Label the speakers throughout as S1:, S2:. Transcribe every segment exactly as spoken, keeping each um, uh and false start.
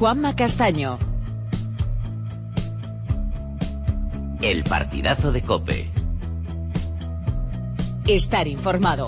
S1: Juanma Castaño.
S2: El partidazo de COPE.
S1: Estar informado.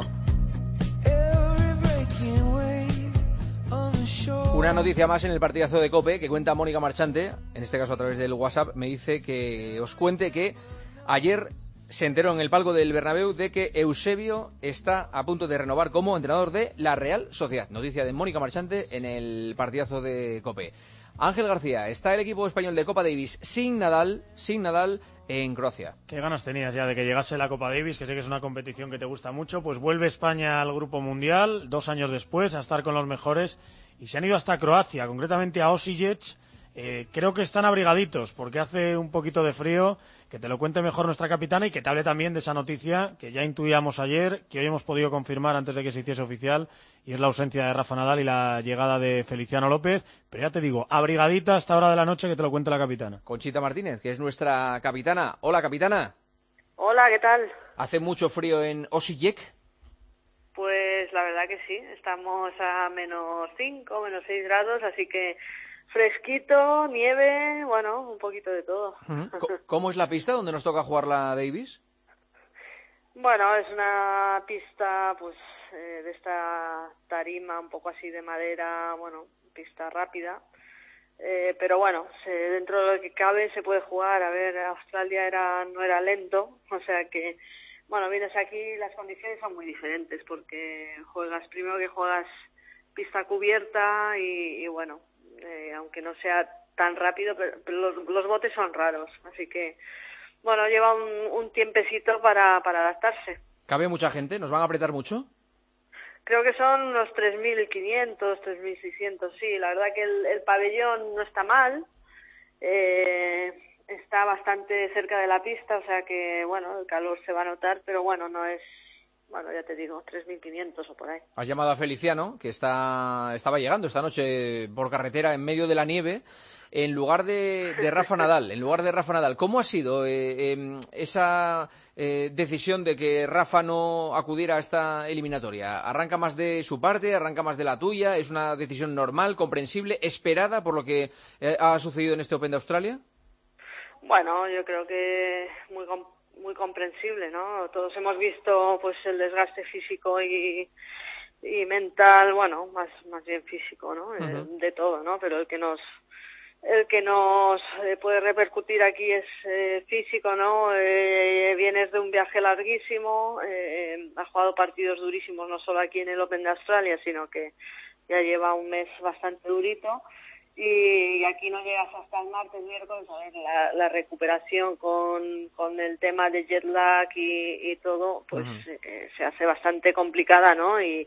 S3: Una noticia más en el partidazo de COPE que cuenta Mónica Marchante, en este caso a través del WhatsApp, me dice que os cuente que ayer se enteró en el palco del Bernabéu de que Eusebio está a punto de renovar como entrenador de la Real Sociedad. Noticia de Mónica Marchante en el partidazo de COPE. Ángel García, está el equipo español de Copa Davis sin Nadal, sin Nadal en Croacia.
S4: ¿Qué ganas tenías ya de que llegase la Copa Davis, que sé que es una competición que te gusta mucho? Pues vuelve España al Grupo Mundial, dos años después, a estar con los mejores, y se han ido hasta Croacia, concretamente a Osijek. Eh, creo que están abrigaditos, porque hace un poquito de frío. Que te lo cuente mejor nuestra capitana y que te hable también de esa noticia que ya intuíamos ayer, que hoy hemos podido confirmar antes de que se hiciese oficial, y es la ausencia de Rafa Nadal y la llegada de Feliciano López. Pero ya te digo, abrigadita a esta hora de la noche, que te lo cuente la capitana.
S3: Conchita Martínez, que es nuestra capitana. Hola, capitana.
S5: Hola, ¿qué tal?
S3: ¿Hace mucho frío en Osijek?
S5: Pues la verdad que sí, estamos a menos cinco, menos seis grados, así que fresquito, nieve, bueno, un poquito de todo.
S3: ¿Cómo es la pista donde nos toca jugar la Davis?
S5: Bueno, es una pista pues eh, de esta tarima un poco así de madera, bueno, pista rápida, eh, pero bueno, se, dentro de lo que cabe se puede jugar. A ver, Australia era no era lento, o sea que, bueno, vienes aquí, las condiciones son muy diferentes porque juegas, primero que juegas pista cubierta y, y bueno, Eh, aunque no sea tan rápido, pero, pero los, los botes son raros, así que, bueno, lleva un, un tiempecito para, para adaptarse.
S3: ¿Cabe mucha gente? ¿Nos van a apretar mucho?
S5: Creo que son unos tres mil quinientos, tres mil seiscientos, sí, la verdad que el, el pabellón no está mal, eh, está bastante cerca de la pista, o sea que, bueno, el calor se va a notar, pero bueno, no es... Bueno, ya te digo, tres mil quinientos o por ahí.
S3: Has llamado a Feliciano, que está estaba llegando esta noche por carretera en medio de la nieve, en lugar de, de Rafa Nadal. En lugar de Rafa Nadal, ¿cómo ha sido eh, eh, esa eh, decisión de que Rafa no acudiera a esta eliminatoria? ¿Arranca más de su parte? ¿Arranca más de la tuya? ¿Es una decisión normal, comprensible, esperada por lo que eh, ha sucedido en este Open de Australia?
S5: Bueno, yo creo que muy complicado. Muy comprensible, ¿no? Todos hemos visto pues el desgaste físico y, y mental, bueno, más más bien físico, ¿no? Uh-huh. De todo, ¿no? Pero el que nos el que nos eh, puede repercutir aquí es eh, físico, ¿no? Eh, vienes de un viaje larguísimo, eh, has jugado partidos durísimos no solo aquí en el Open de Australia, sino que ya lleva un mes bastante durito. Y aquí no llegas hasta el martes, miércoles, a ver, la, la recuperación con, con el tema de jet lag y, y todo, pues uh-huh. eh, se hace bastante complicada, ¿no? Y,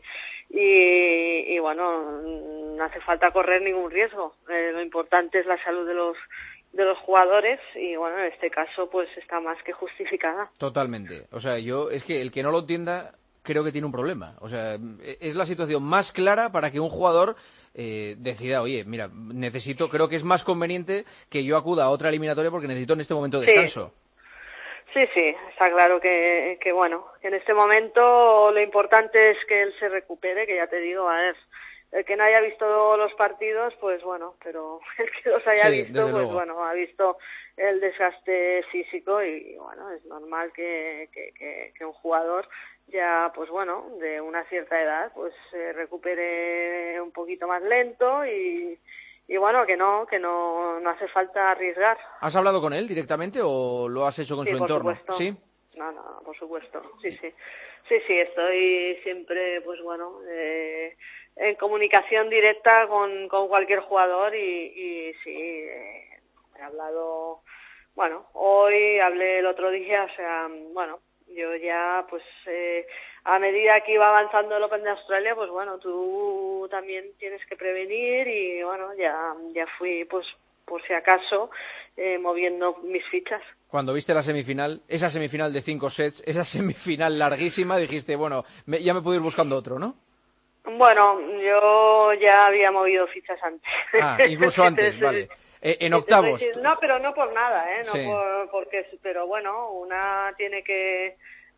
S5: y, y bueno, no hace falta correr ningún riesgo. Eh, lo importante es la salud de los de los jugadores y bueno, en este caso pues está más que justificada.
S3: Totalmente. O sea, yo, es que el que no lo entienda creo que tiene un problema. O sea, es la situación más clara para que un jugador eh, decida, oye, mira, necesito, creo que es más conveniente que yo acuda a otra eliminatoria porque necesito en este momento descanso.
S5: Sí, sí, sí, está claro que, que bueno, que en este momento lo importante es que él se recupere, que ya te digo, a ver, el que no haya visto los partidos, pues bueno, pero el que los haya
S3: sí,
S5: visto, pues
S3: luego.
S5: bueno, ha visto el desgaste físico y bueno, es normal que, que, que, que un jugador ya, pues bueno, de una cierta edad, pues se recupere un poquito más lento y, y bueno, que no, que no, no hace falta arriesgar.
S3: ¿Has hablado con él directamente o lo has hecho con
S5: sí,
S3: su
S5: por
S3: entorno?
S5: Supuesto.
S3: Sí.
S5: No, no, por supuesto, sí, sí. Sí, sí, estoy siempre, pues bueno, eh, en comunicación directa con, con cualquier jugador y, y sí, eh, he hablado, bueno, hoy, hablé el otro día, o sea, bueno, yo ya, pues, eh, a medida que iba avanzando el Open de Australia, pues bueno, tú también tienes que prevenir y bueno, ya, ya fui, pues, por si acaso, eh, moviendo mis fichas.
S3: Cuando viste la semifinal, esa semifinal de cinco sets, esa semifinal larguísima, dijiste, bueno, me, ya me puedo ir buscando otro, ¿no?
S5: Bueno, yo ya había movido fichas antes.
S3: Ah, incluso antes, vale. Eh, en octavos.
S5: No, pero no por nada, ¿eh? No
S3: sí.
S5: por, porque, pero bueno, una tiene que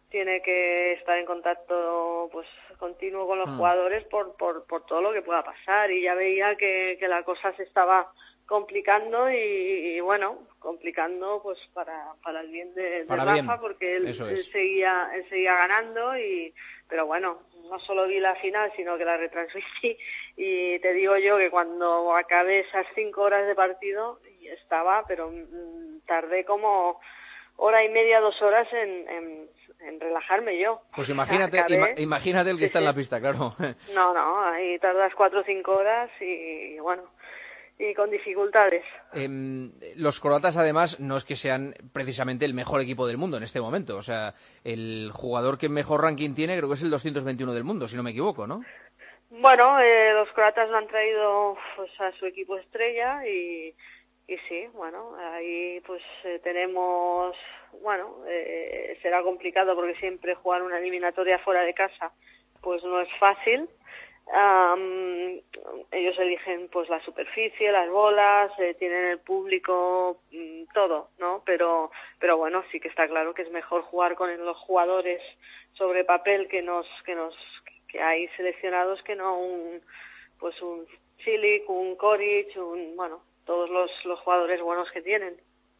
S5: tiene que estar en contacto pues continuo con los
S3: mm.
S5: jugadores por, por por todo lo que pueda pasar, y ya veía que, que la cosa se estaba complicando y, y bueno, complicando pues para para el bien de, de
S3: Para
S5: Rafa,
S3: bien.
S5: porque él,
S3: Eso
S5: él
S3: es.
S5: seguía él seguía ganando, y pero bueno, no solo vi la final, sino que la retransmití, y te digo yo que cuando acabé esas cinco horas de partido estaba, pero mm, tardé como hora y media, dos horas en, en, en relajarme yo.
S3: Pues imagínate,
S5: Acabé,
S3: ima- imagínate el que
S5: sí,
S3: está en
S5: sí.
S3: la pista, claro.
S5: No, no, ahí tardas cuatro o cinco horas y, y bueno, y con dificultades.
S3: Eh, los croatas, además, no es que sean precisamente el mejor equipo del mundo en este momento. O sea, el jugador que mejor ranking tiene creo que es el doscientos veintiuno del mundo, si no me equivoco, ¿no?
S5: Bueno, eh, los croatas lo han traído pues a su equipo estrella y, y sí, bueno, ahí pues eh, tenemos, bueno, eh, será complicado porque siempre jugar una eliminatoria fuera de casa pues no es fácil. Um, ellos eligen pues la superficie, las bolas, eh, tienen el público, mm, todo, ¿no? Pero pero bueno, sí que está claro que es mejor jugar con los jugadores sobre papel que nos que nos que hay seleccionados que no un pues un Cilic, un Koric, un bueno, todos los los jugadores buenos que tienen.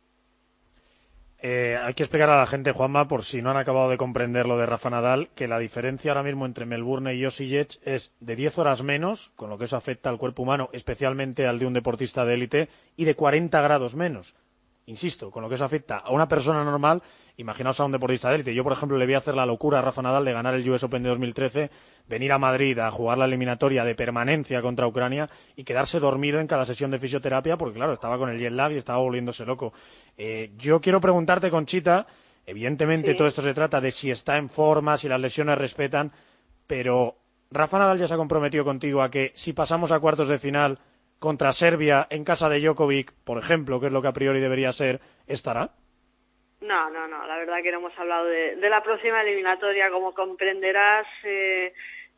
S4: Eh, hay que explicar a la gente, Juanma, por si no han acabado de comprender lo de Rafa Nadal, que la diferencia ahora mismo entre Melbourne y Osijec es de diez horas menos, con lo que eso afecta al cuerpo humano, especialmente al de un deportista de élite, y de cuarenta grados menos. Insisto, con lo que eso afecta a una persona normal, imaginaos a un deportista de élite. Yo, por ejemplo, le voy a hacer la locura a Rafa Nadal de ganar el U S Open de dos mil trece, venir a Madrid a jugar la eliminatoria de permanencia contra Ucrania y quedarse dormido en cada sesión de fisioterapia, porque claro, estaba con el jet lag y estaba volviéndose loco. Eh, yo quiero preguntarte, Conchita, evidentemente
S5: Sí.
S4: todo esto se trata de si está en forma, si las lesiones respetan, pero Rafa Nadal ya se ha comprometido contigo a que si pasamos a cuartos de final contra Serbia en casa de Djokovic, por ejemplo, que es lo que a priori debería ser, ¿estará?
S5: No, no, no, la verdad que no hemos hablado de, de la próxima eliminatoria, como comprenderás. Eh,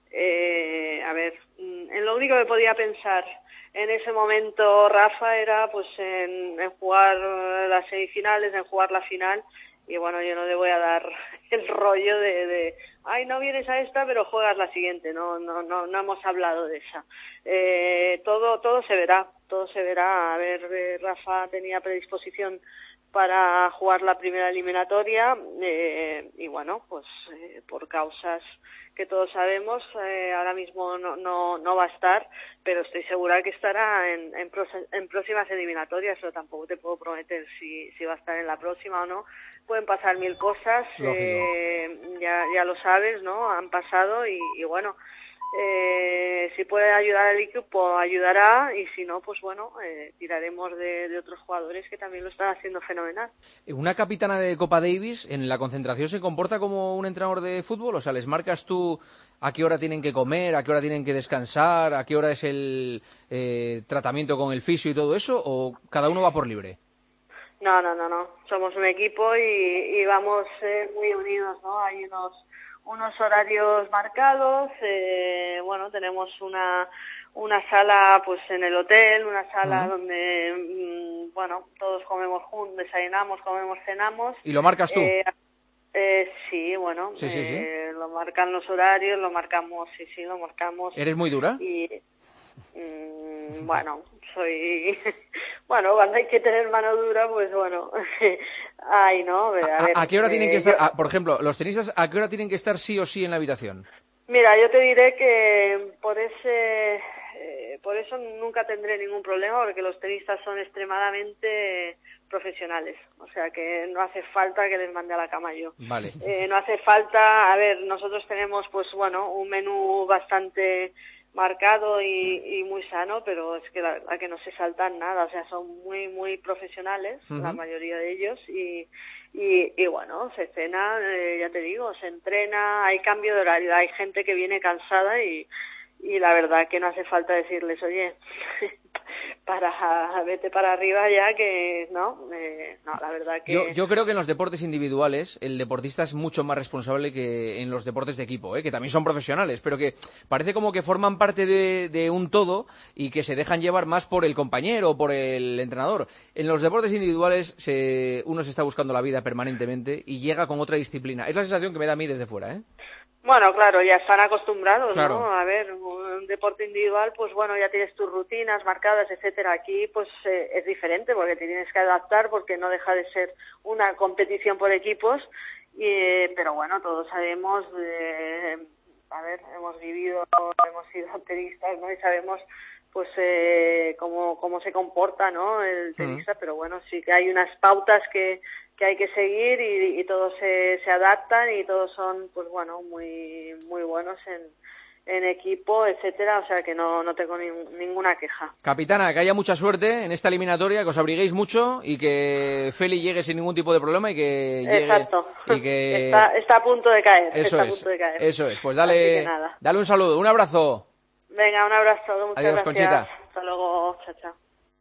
S5: eh, a ver, en lo único que podía pensar en ese momento Rafa era pues en, en jugar las semifinales, en jugar la final, y bueno, yo no le voy a dar el rollo de, de ay, no vienes a esta pero juegas la siguiente. No, no, no, no hemos hablado de esa. Eh, todo, todo se verá, todo se verá. A ver, eh, Rafa tenía predisposición para jugar la primera eliminatoria, eh, y bueno, pues eh, por causas que todos sabemos, eh, ahora mismo no, no, no va a estar, pero estoy segura que estará en, en, pro, en próximas eliminatorias, pero tampoco te puedo prometer si, si va a estar en la próxima o no. Pueden pasar mil cosas, eh, ya, ya lo sabes, ¿no? Han pasado y, y bueno, eh, si puede ayudar al equipo, ayudará, y si no, pues bueno, eh, tiraremos de, de otros jugadores que también lo están haciendo fenomenal.
S3: ¿Una capitana de Copa Davis en la concentración se comporta como un entrenador de fútbol? O sea, ¿les marcas tú a qué hora tienen que comer, a qué hora tienen que descansar, a qué hora es el eh, tratamiento con el fisio y todo eso, o cada uno va por libre?
S5: No, no, no, no. Somos un equipo y, y vamos eh, muy unidos, ¿no? Hay unos unos horarios marcados. Eh, bueno, tenemos una una sala, pues en el hotel, una sala uh-huh. donde, mmm, bueno, todos comemos juntos, desayunamos, comemos, cenamos.
S3: ¿Y lo marcas tú?
S5: Eh, eh, sí, bueno,
S3: sí, sí, sí.
S5: Eh, lo marcan los horarios, lo marcamos, sí, sí, lo marcamos.
S3: ¿Eres muy dura?
S5: Y mmm, bueno, soy bueno, cuando hay que tener mano dura, pues bueno, ay, no, a ver,
S3: ¿A, ¿a qué hora
S5: eh,
S3: tienen que estar,
S5: yo...
S3: a, por ejemplo, los tenistas, a qué hora tienen que estar sí o sí en la habitación?
S5: Mira, yo te diré que por ese, eh, por eso nunca tendré ningún problema, porque los tenistas son extremadamente profesionales, o sea que no hace falta que les mande a la cama yo.
S3: Vale.
S5: Eh, no hace falta, a ver, nosotros tenemos, pues bueno, un menú bastante marcado y, y muy sano, pero es que la verdad que no se saltan nada, o sea, son muy, muy profesionales, uh-huh. la mayoría de ellos, y, y, y bueno, se cena, eh, ya te digo, se entrena, hay cambio de horario, hay gente que viene cansada y, y la verdad que no hace falta decirles, oye, para vete para arriba ya que no, eh, no, la verdad que...
S3: Yo, yo creo que en los deportes individuales el deportista es mucho más responsable que en los deportes de equipo, ¿eh? Que también son profesionales, pero que parece como que forman parte de, de un todo y que se dejan llevar más por el compañero o por el entrenador. En los deportes individuales se, uno se está buscando la vida permanentemente y llega con otra disciplina. Es la sensación que me da a mí desde fuera, ¿eh?
S5: Bueno, claro, ya están acostumbrados,
S3: claro.
S5: ¿no? A ver, un deporte individual, pues bueno, ya tienes tus rutinas marcadas, etcétera. Aquí, pues eh, es diferente porque te tienes que adaptar porque no deja de ser una competición por equipos. Y, eh, pero bueno, todos sabemos, eh, a ver, hemos vivido, hemos sido tenistas, ¿no? Y sabemos, pues, eh, cómo, cómo se comporta, ¿no? El tenista, mm. pero bueno, sí que hay unas pautas que que hay que seguir y, y todos se, se adaptan y todos son, pues bueno, muy muy buenos en, en equipo, etcétera, o sea que no, no tengo ni, ninguna queja.
S3: Capitana, que haya mucha suerte en esta eliminatoria, que os abriguéis mucho y que Feli llegue sin ningún tipo de problema y que llegue...
S5: Exacto,
S3: y que...
S5: está, está a punto de caer.
S3: Eso
S5: está
S3: es,
S5: a punto de caer.
S3: eso es, pues dale, dale un saludo, un abrazo.
S5: Venga, un abrazo, muchas
S3: Adiós,
S5: gracias.
S3: Conchita.
S5: Hasta luego, chao, chao.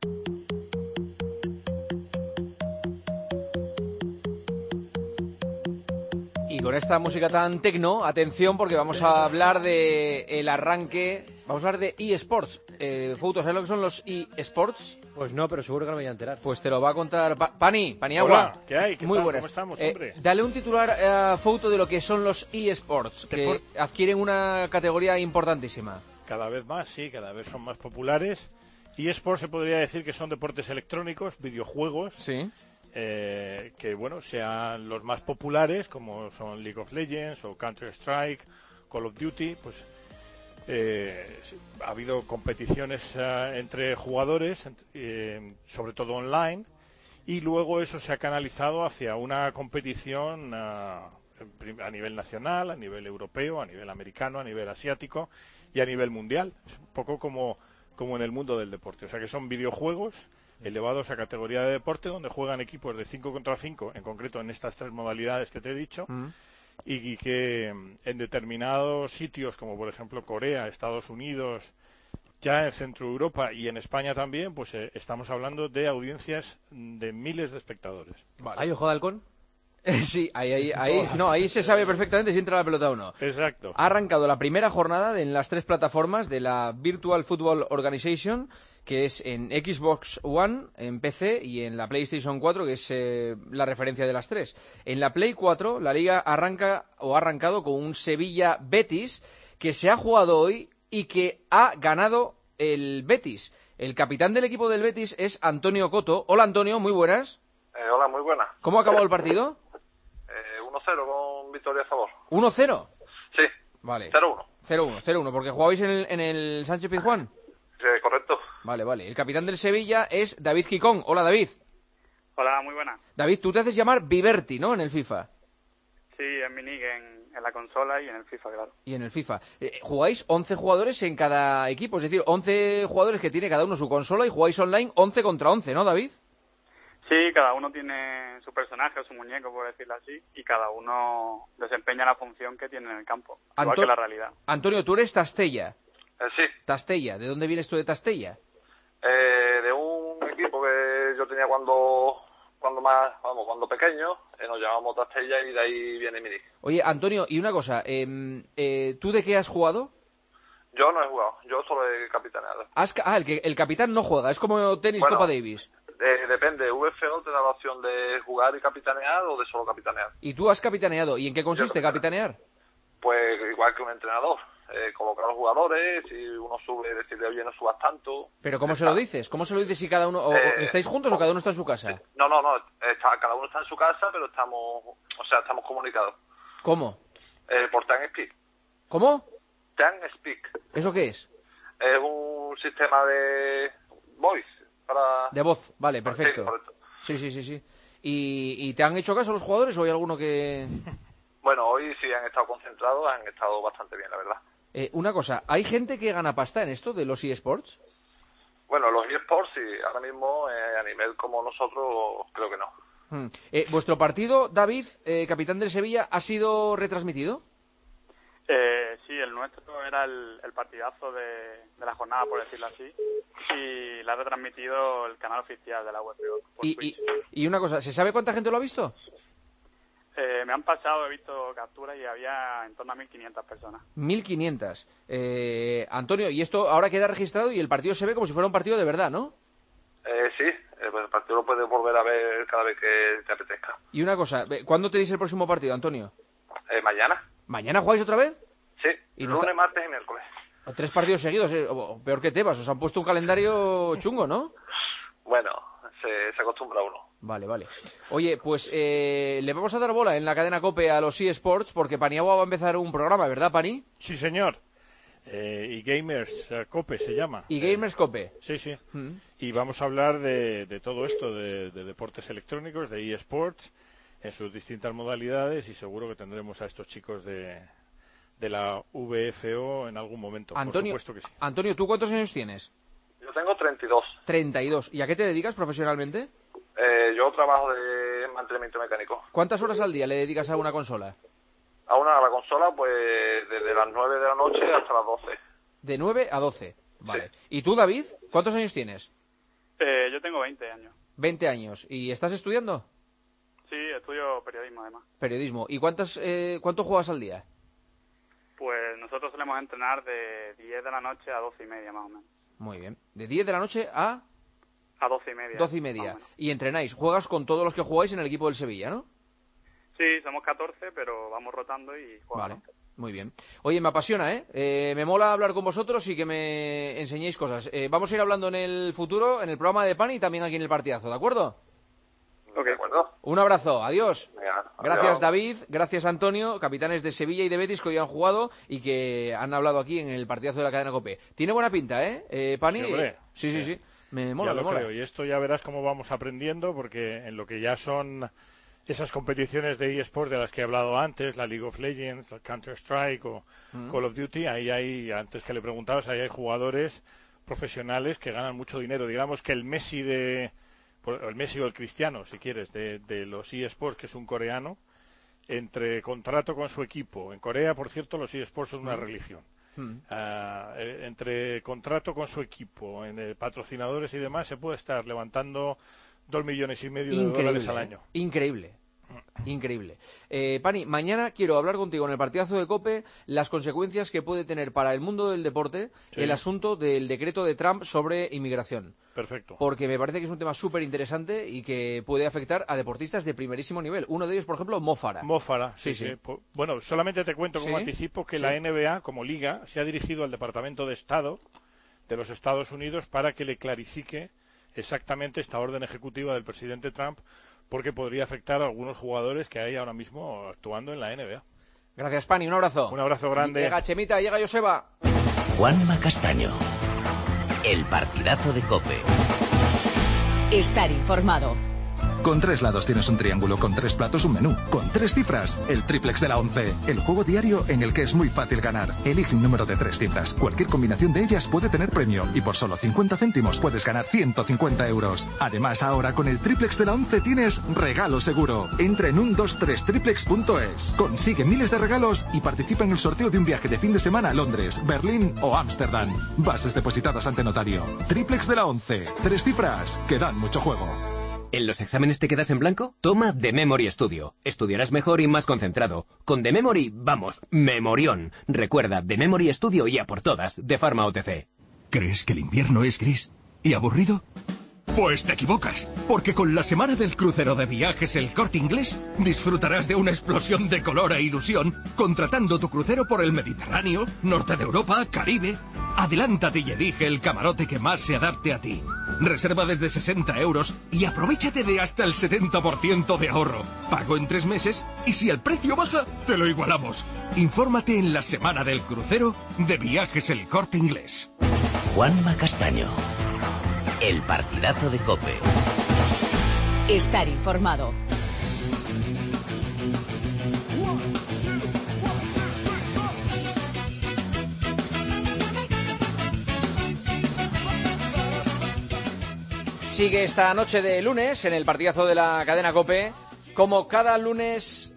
S3: Y con esta música tan tecno, atención porque vamos a hablar de el arranque, vamos a hablar de eSports. Eh, Fouto, ¿sabes lo que son los eSports?
S6: Pues no, pero seguro que no me voy a enterar.
S3: Pues te lo va a contar pa Pani, Paniagua.
S7: Hola, ¿qué hay? ¿Qué
S3: Muy
S7: tal?
S3: buenas.
S7: ¿Cómo estamos,
S3: eh,
S7: hombre?
S3: Dale un titular a uh, Fouto de lo que son los eSports, que
S7: Depor
S3: adquieren una categoría importantísima.
S7: Cada vez más, sí, cada vez son más populares. eSports se podría decir que son deportes electrónicos, videojuegos.
S3: Sí.
S7: Eh, que bueno, sean los más populares como son League of Legends o Counter-Strike, Call of Duty, pues eh, ha habido competiciones uh, entre jugadores, eh, sobre todo online, y luego eso se ha canalizado hacia una competición uh, a nivel nacional, a nivel europeo, a nivel americano, a nivel asiático y a nivel mundial. Es un poco como, como en el mundo del deporte, o sea que son videojuegos elevados a categoría de deporte, donde juegan equipos de cinco contra cinco, en concreto en estas tres modalidades que te he dicho, mm. y, y que en determinados sitios, como por ejemplo Corea, Estados Unidos, ya en Centro Europa y en España también, pues eh, estamos hablando de audiencias de miles de espectadores.
S6: Vale. ¿Hay ojo de halcón?
S3: Sí, ahí, ahí, ahí, no, ahí se sabe perfectamente si entra la pelota o no.
S7: Exacto.
S3: Ha arrancado la primera jornada en las tres plataformas de la Virtual Football Organization, que es en Xbox One, en P C y en la PlayStation cuatro, que es eh, la referencia de las tres. En la Play cuatro, la liga arranca o ha arrancado con un Sevilla Betis que se ha jugado hoy y que ha ganado el Betis. El capitán del equipo del Betis es Antonio Coto. Hola, Antonio, muy buenas.
S8: Eh, hola, muy buenas.
S3: ¿Cómo ha acabado el partido?
S8: Eh, uno cero con victoria a favor.
S3: ¿uno cero?
S8: Sí.
S3: Vale.
S8: cero uno.
S3: cero uno, cero uno, porque jugabais en el, en el Sánchez Pizjuán.
S8: Sí, correcto.
S3: Vale, vale. El capitán del Sevilla es David Quicón. Hola, David.
S9: Hola, muy buena.
S3: David, tú te haces llamar Viverti, ¿no? En el FIFA.
S9: Sí, en mi nick, en, en la consola y en el FIFA, claro.
S3: Y en el FIFA. Eh, jugáis once jugadores en cada equipo, es decir, once jugadores que tiene cada uno su consola y jugáis online once contra once, ¿no, David?
S9: Sí, cada uno tiene su personaje o su muñeco, por decirlo así, y cada uno desempeña la función que tiene en el campo, igual
S3: Anto-
S9: que la realidad.
S3: Antonio, tú eres Tastella.
S8: Eh, sí.
S3: Tastella, ¿de dónde vienes tú de Tastella?
S8: Eh, de un equipo que yo tenía cuando cuando más, vamos, cuando pequeño, eh, nos llamábamos Tastella y de ahí viene mi nick.
S3: Oye, Antonio, y una cosa, eh, eh, ¿tú de qué has jugado?
S8: Yo no he jugado, yo solo he capitaneado.
S3: Has ca- ah, el, que, el capitán no juega, es como tenis
S8: Bueno,
S3: Copa Davis.
S8: Eh, depende, V F O te da la opción de jugar y capitanear o de solo capitanear.
S3: Y tú has capitaneado, ¿y en qué consiste capitanear?
S8: Pues igual que un entrenador, eh, colocar a los jugadores, si uno sube, decirle, oye, no subas tanto.
S3: ¿Pero cómo se lo dices? ¿Cómo se lo dices si cada uno... O,
S8: Eh,
S3: ¿Estáis juntos o cada uno está en su casa?
S8: No, no, no, está, cada uno está en su casa, pero estamos, o sea, estamos comunicados.
S3: ¿Cómo?
S8: Eh, por TeamSpeak.
S3: ¿Cómo?
S8: TeamSpeak.
S3: ¿Eso qué es?
S8: Es un sistema de voice para...
S3: De voz, vale, perfecto.
S8: Sí, correcto.
S3: Sí, sí, sí, sí. ¿Y, ¿Y te han hecho caso los jugadores o hay alguno que...?
S8: Bueno, hoy sí han estado concentrados, han estado bastante bien, la verdad.
S3: Eh, una cosa, ¿hay gente que gana pasta en esto de los eSports?
S8: Bueno, los eSports sí, ahora mismo eh, a nivel como nosotros creo que no.
S3: Hmm. Eh, ¿Vuestro partido, David, eh, capitán del Sevilla, ha sido retransmitido?
S9: Eh, sí, el nuestro era el, el partidazo de, de la jornada, por decirlo así, y la ha retransmitido el canal oficial de la U F O.
S3: Y, y, y una cosa, ¿se sabe cuánta gente lo ha visto?
S9: Eh, me han pasado, he visto capturas y había en torno a mil quinientas personas.
S3: mil quinientas. Eh, Antonio, y esto ahora queda registrado y el partido se ve como si fuera un partido de verdad, ¿no?
S8: Eh, sí, el partido lo puedes volver a ver cada vez que te apetezca.
S3: Y una cosa, ¿cuándo tenéis el próximo partido, Antonio?
S8: Eh, mañana.
S3: ¿Mañana jugáis otra vez?
S8: Sí,
S3: ¿Y no
S8: lunes,
S3: está...
S8: martes y miércoles.
S3: Tres partidos seguidos, eh, o peor que Tebas, os han puesto un calendario chungo, ¿no?
S8: Bueno, se, se acostumbra uno.
S3: Vale, vale. Oye, pues eh, le vamos a dar bola en la cadena COPE a los eSports porque Paniagua va a empezar un programa, ¿verdad, Pani?
S7: Sí, señor. Eh, y Gamers uh, COPE se llama.
S3: Y Gamers COPE.
S7: Eh, sí, sí.
S3: Mm.
S7: Y vamos a hablar de, de todo esto, de, de deportes electrónicos, de eSports, en sus distintas modalidades, y seguro que tendremos a estos chicos de, de la V F O en algún momento.
S3: Antonio,
S7: por supuesto que sí.
S3: Antonio, ¿tú cuántos años tienes?
S8: Yo tengo treinta y dos.
S3: treinta y dos. ¿Y a qué te dedicas profesionalmente?
S8: Eh, yo trabajo de mantenimiento mecánico.
S3: ¿Cuántas horas al día le dedicas a una consola?
S8: A una a la consola, pues desde las nueve de la noche hasta las doce.
S3: De nueve a doce. Vale.
S8: Sí.
S3: ¿Y tú, David? ¿Cuántos años tienes?
S9: Eh, yo tengo veinte años.
S3: veinte años. ¿Y estás estudiando?
S9: Sí, estudio periodismo además.
S3: Periodismo. ¿Y cuántas, eh, cuánto juegas al día?
S9: Pues nosotros solemos entrenar de diez de la noche a doce y media más o menos.
S3: Muy bien. De diez de la noche a
S9: A doce y media.
S3: doce y media. Y entrenáis. Juegas con todos los que jugáis en el equipo del Sevilla, ¿no?
S9: Sí, somos catorce, pero vamos rotando y jugamos.
S3: Vale. Muy bien. Oye, me apasiona, ¿eh? ¿eh? Me mola hablar con vosotros y que me enseñéis cosas. Eh, vamos a ir hablando en el futuro, en el programa de Pani y también aquí en el partidazo, ¿de acuerdo?
S8: Ok, de acuerdo.
S3: Un abrazo, adiós.
S8: Venga,
S3: Gracias,
S8: adiós.
S3: David, gracias, Antonio, capitanes de Sevilla y de Betis que hoy han jugado y que han hablado aquí en el partidazo de la cadena COPE. Tiene buena pinta, ¿eh? eh Pani.
S7: Sí, hombre.
S3: sí, sí, sí. Me mola,
S7: ya
S3: me
S7: lo
S3: mola.
S7: creo. Y esto ya verás cómo vamos aprendiendo, porque en lo que ya son esas competiciones de eSports de las que he hablado antes, la League of Legends, la Counter-Strike o
S3: Mm.
S7: Call of Duty, ahí hay, antes que le preguntabas, ahí hay jugadores profesionales que ganan mucho dinero. Digamos que el Messi de el Messi o el Cristiano, si quieres, de, de los eSports, que es un coreano, entre contrato con su equipo. En Corea, por cierto, los eSports son una
S3: Mm.
S7: religión.
S3: Mm.
S7: Uh, entre contrato con su equipo, en eh, patrocinadores y demás, se puede estar levantando dos millones y medio de dólares al año.
S3: Increíble. Increíble. Eh, Pani, mañana quiero hablar contigo en el partidazo de COPE las consecuencias que puede tener para el mundo del deporte
S7: Sí.
S3: el asunto del decreto de Trump sobre inmigración.
S7: Perfecto.
S3: Porque me parece que es un tema súper interesante y que puede afectar a deportistas de primerísimo nivel. Uno de ellos, por ejemplo, Mo Farah.
S7: Mo Farah, sí,
S3: Sí,
S7: sí.
S3: sí.
S7: Po- Bueno, solamente te cuento como
S3: Sí,
S7: anticipo que
S3: sí.
S7: la N B A, como liga, se ha dirigido al Departamento de Estado de los Estados Unidos para que le clarifique exactamente esta orden ejecutiva del presidente Trump, porque podría afectar a algunos jugadores que hay ahora mismo actuando en la N B A.
S3: Gracias, Pani. Un abrazo.
S7: Un abrazo grande.
S3: Llega Chemita, llega Joseba.
S2: Juanma Castaño. El partidazo de COPE.
S1: Estar informado.
S10: Con tres lados tienes un triángulo, con tres platos un menú, con tres cifras, el triplex de la once, el juego diario en el que es muy fácil ganar. Elige un número de tres cifras, cualquier combinación de ellas puede tener premio y por solo cincuenta céntimos puedes ganar ciento cincuenta euros. Además, ahora con el triplex de la once tienes regalo seguro. Entra en uno dos tres triplex punto es, consigue miles de regalos y participa en el sorteo de un viaje de fin de semana a Londres, Berlín o Ámsterdam. Bases depositadas ante notario. Triplex de la once, tres cifras que dan mucho juego.
S11: ¿En los exámenes te quedas en blanco? Toma The Memory Studio. Estudiarás mejor y más concentrado. Con The Memory, vamos, memorión. Recuerda, The Memory Studio y a por todas, de Pharma O T C.
S12: ¿Crees que el invierno es gris y aburrido? Pues te equivocas, porque con la semana del crucero de viajes El Corte Inglés disfrutarás de una explosión de color e ilusión contratando tu crucero por el Mediterráneo, Norte de Europa, Caribe. Adelántate y elige el camarote que más se adapte a ti. Reserva desde sesenta euros y aprovéchate de hasta el setenta por ciento de ahorro. Pago en tres meses y si el precio baja, te lo igualamos. Infórmate en la semana del crucero de Viajes El Corte Inglés.
S2: Juanma Castaño. El partidazo de COPE.
S1: Estar informado.
S3: Sigue esta noche de lunes en el partidazo de la cadena COPE. Como cada lunes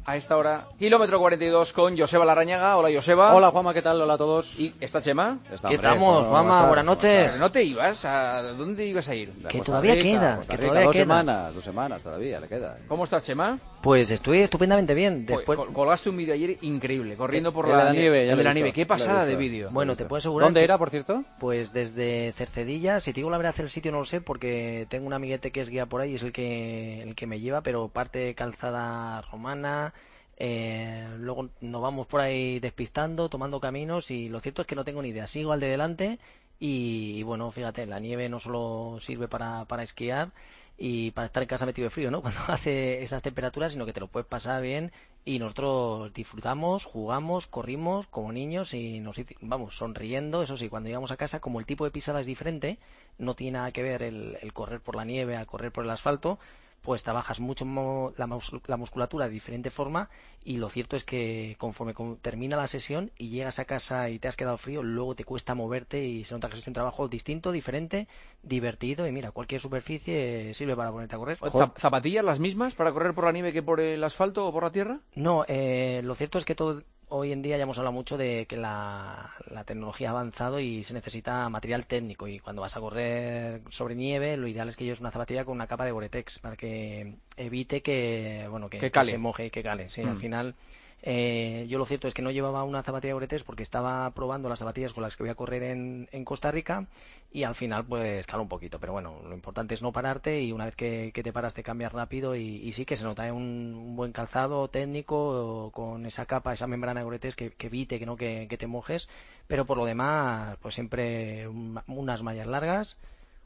S3: a esta hora, kilómetro cuarenta y dos con Joseba Larrañaga. Hola, Joseba.
S6: Hola, Juanma, ¿qué tal? Hola a todos.
S3: ¿Y está Chema?
S6: Está,
S13: ¿Qué
S6: hombre,
S13: estamos, Juanma? Buenas noches.
S3: Pero no te ibas, ¿a dónde ibas a ir?
S13: Que todavía
S6: Rica,
S13: queda,
S6: Costa
S13: que
S6: Rica,
S13: todavía
S6: dos
S13: queda.
S6: semanas, dos semanas todavía le queda.
S3: ¿Cómo estás, Chema?
S13: Pues estoy estupendamente bien. Después...
S3: Col- colgaste un vídeo ayer increíble, corriendo por
S6: El
S3: la,
S6: de la nieve, ya
S3: el
S6: lo
S3: de
S6: he
S3: la
S6: visto,
S3: nieve. Qué
S6: lo he
S3: pasada
S6: visto.
S3: de vídeo.
S13: Bueno, te puedo asegurar.
S6: ¿Dónde
S13: que-
S6: era, por cierto?
S13: Pues desde Cercedilla. Si te digo la verdad, el sitio no lo sé porque tengo un amiguete que es guía por ahí y es el que, el que me lleva, pero parte calzada romana. Eh, luego nos vamos por ahí despistando, tomando caminos y lo cierto es que no tengo ni idea. Sigo al de delante y, y bueno, fíjate, la nieve no solo sirve para, para esquiar y para estar en casa metido de frío, ¿no? Cuando hace esas temperaturas, sino que te lo puedes pasar bien y nosotros disfrutamos, jugamos, corrimos como niños y nos hici- vamos sonriendo. Eso sí, cuando llegamos a casa, como el tipo de pisada es diferente, no tiene nada que ver el, el correr por la nieve a correr por el asfalto, pues trabajas mucho mo- la, mus- la musculatura de diferente forma y lo cierto es que conforme con- termina la sesión y llegas a casa y te has quedado frío, luego te cuesta moverte y se nota que es un trabajo distinto, diferente, divertido y mira, cualquier superficie sirve para ponerte a correr.
S3: Zap- ¿Zapatillas las mismas para correr por la nieve que por el asfalto o por la tierra?
S13: No, eh, lo cierto es que todo, hoy en día ya hemos hablado mucho de que la, la tecnología ha avanzado y se necesita material técnico y cuando vas a correr sobre nieve lo ideal es que lleves una zapatilla con una capa de Gore-Tex para que evite que bueno que,
S3: Que
S13: que
S3: cale.
S13: se moje y que cale. Sí,
S3: Mm.
S13: al final eh, yo lo cierto es que no llevaba una zapatilla de Gore-Tex porque estaba probando las zapatillas con las que voy a correr en, en Costa Rica y al final pues cala un poquito, pero bueno, lo importante es no pararte y una vez que, que te paras te cambias rápido y, y sí que se nota ¿eh? un, un buen calzado técnico con esa capa, esa membrana de Gore-Tex que, que evite que no que, que te mojes, pero por lo demás pues siempre un- unas mallas largas,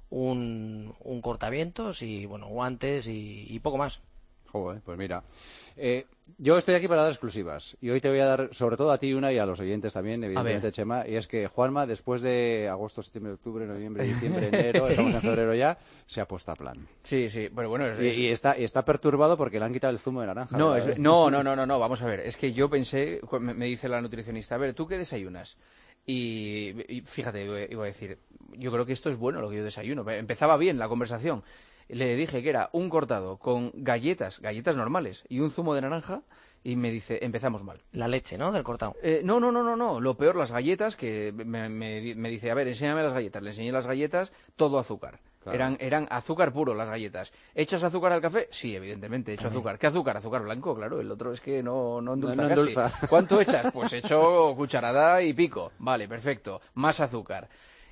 S13: un, un cortavientos y bueno, guantes y, y poco más.
S6: Joder, pues mira. Eh, yo estoy aquí para dar exclusivas. Y hoy te voy a dar, sobre todo a ti una y a los oyentes también, evidentemente,
S3: ver.
S6: Chema. Y es que Juanma, después de agosto, septiembre, octubre, noviembre, diciembre, enero, estamos en febrero ya, se ha puesto a plan.
S3: Sí, sí, pero bueno... es-
S6: Y,
S3: es-
S6: y está, y está perturbado porque le han quitado el zumo de naranja.
S3: No,
S6: ¿verdad?
S3: es- no, no, no, no, no, vamos a ver. Es que yo pensé, cu- me, me dice la nutricionista, a ver, ¿tú qué desayunas? Y, y fíjate, iba iba a decir, yo creo que esto es bueno lo que yo desayuno. Empezaba bien la conversación. Le dije que era un cortado con galletas, galletas normales, y un zumo de naranja, y me dice, empezamos mal.
S13: La leche, ¿no? Del cortado.
S3: Eh, no, no, no, no, no. Lo peor, las galletas, que me, me- me dice, a ver, enséñame las galletas. Le enseñé las galletas, todo azúcar.
S6: Claro.
S3: Eran, eran azúcar puro las galletas. ¿Echas azúcar al café? Sí, evidentemente, echo azúcar. ¿Qué azúcar? Azúcar blanco, claro. El otro es que no, no endulza
S6: No, no
S3: casi.
S6: endulza.
S3: ¿Cuánto echas? Pues echo cucharada y pico. Vale, perfecto. Más azúcar.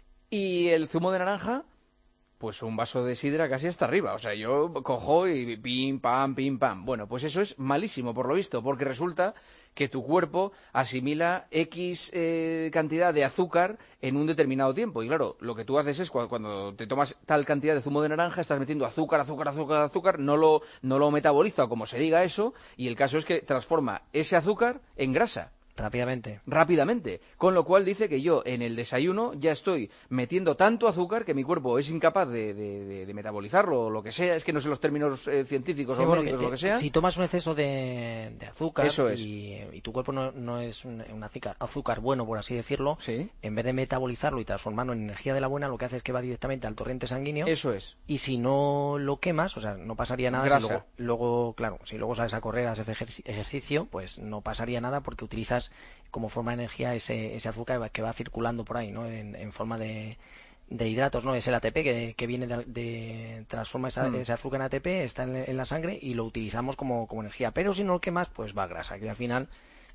S3: Y el zumo de naranja, pues un vaso de sidra casi hasta arriba. O sea, yo cojo y pim, pam, pim, pam. Bueno, pues eso es malísimo, por lo visto, porque resulta que tu cuerpo asimila X eh, cantidad de azúcar en un determinado tiempo. Y claro, lo que tú haces es cuando, cuando te tomas tal cantidad de zumo de naranja, estás metiendo azúcar, azúcar, azúcar, azúcar, no lo, no lo metaboliza, o como se diga eso, y el caso es que transforma ese azúcar en grasa.
S13: Rápidamente.
S3: Rápidamente. Con lo cual dice que yo en el desayuno ya estoy metiendo tanto azúcar que mi cuerpo es incapaz de, de- de- de metabolizarlo o lo que sea. Es que no sé los términos eh, científicos
S13: Sí,
S3: o
S13: bueno,
S3: médicos o
S13: que-
S3: lo que sea.
S13: Si tomas un exceso de, de azúcar
S3: Eso es.
S13: y, y tu cuerpo no, no es un, un azúcar, azúcar bueno, por así decirlo,
S3: Sí.
S13: en vez de metabolizarlo y transformarlo en energía de la buena, lo que hace es que va directamente al torrente sanguíneo.
S3: Eso es.
S13: Y si no lo quemas, o sea, no pasaría nada. Si
S3: Grasa.
S13: luego, luego, claro, si luego sales a correr, haces ejerci- ejercicio, pues no pasaría nada porque utilizas como forma de energía ese, ese azúcar que va circulando por ahí, ¿no? En, en forma de, de hidratos, ¿no? Es el A T P que, que viene de, de- transforma esa-
S3: Mm.
S13: ese azúcar en A T P, está en, en la sangre y lo utilizamos como, como energía. Pero si no lo quemas, pues va a grasa, que al final,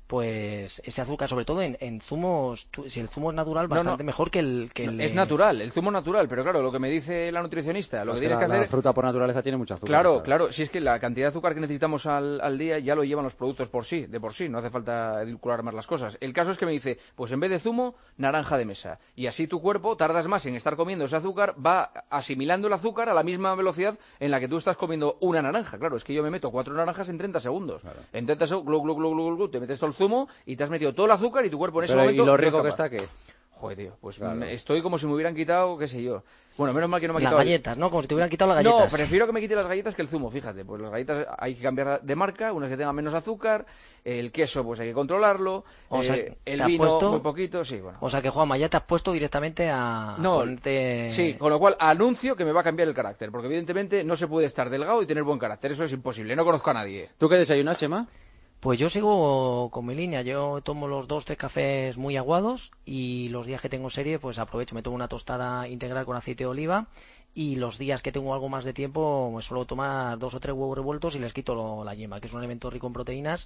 S13: pues ese azúcar, sobre todo en, en zumos, tú- si el zumo es natural,
S3: No,
S13: bastante
S3: no.
S13: mejor que el que
S3: No,
S13: el
S3: es
S13: de-
S3: natural, el zumo natural, pero claro, lo que me dice la nutricionista, lo
S6: Es
S3: que
S6: que
S3: tienes
S6: la,
S3: que
S6: la
S3: hacer...
S6: fruta por naturaleza tiene mucho azúcar.
S3: Claro, claro, si es que la cantidad de azúcar que necesitamos al, al día ya lo llevan los productos por sí, de por sí, no hace falta edulcorar más las cosas. El caso es que me dice, pues en vez de zumo, naranja de mesa. Y así tu cuerpo tardas más en estar comiendo ese azúcar, va asimilando el azúcar a la misma velocidad en la que tú estás comiendo una naranja. Claro, es que yo me meto cuatro naranjas en treinta segundos. En treinta segundos, glu, glu, glu, glu, glu, te metes todo el zumo y te has metido todo el azúcar y tu cuerpo en ese
S6: Pero,
S3: momento...
S6: ¿y lo
S3: no
S6: rico
S3: es
S6: que
S3: capaz.
S6: está qué?
S3: Joder, tío, pues
S6: Claro.
S3: me- estoy como si me hubieran quitado, qué sé yo. Bueno, menos mal que no me ha
S13: las
S3: quitado... el-
S13: galletas, ¿no? Como si te hubieran quitado las galletas.
S3: No, prefiero que me quite las galletas que el zumo, fíjate. Pues las galletas hay que cambiar de marca, unas que tengan menos azúcar, el queso pues hay que controlarlo,
S13: O sea,
S3: eh,
S13: ¿te
S3: el
S13: has
S3: vino
S13: puesto?
S3: muy poquito, sí, bueno.
S13: O sea que, Juanma, ya te has puesto directamente a
S3: No,
S13: ponerte...
S3: sí, con lo cual anuncio que me va a cambiar el carácter, porque evidentemente no se puede estar delgado y tener buen carácter, eso es imposible, no conozco a nadie.
S6: ¿Tú qué desayunas, Chema?
S13: Pues yo sigo con mi línea, yo tomo los dos, tres cafés muy aguados y los días que tengo serie pues aprovecho, me tomo una tostada integral con aceite de oliva y los días que tengo algo más de tiempo me suelo tomar dos o tres huevos revueltos y les quito lo, la yema, que es un alimento rico en proteínas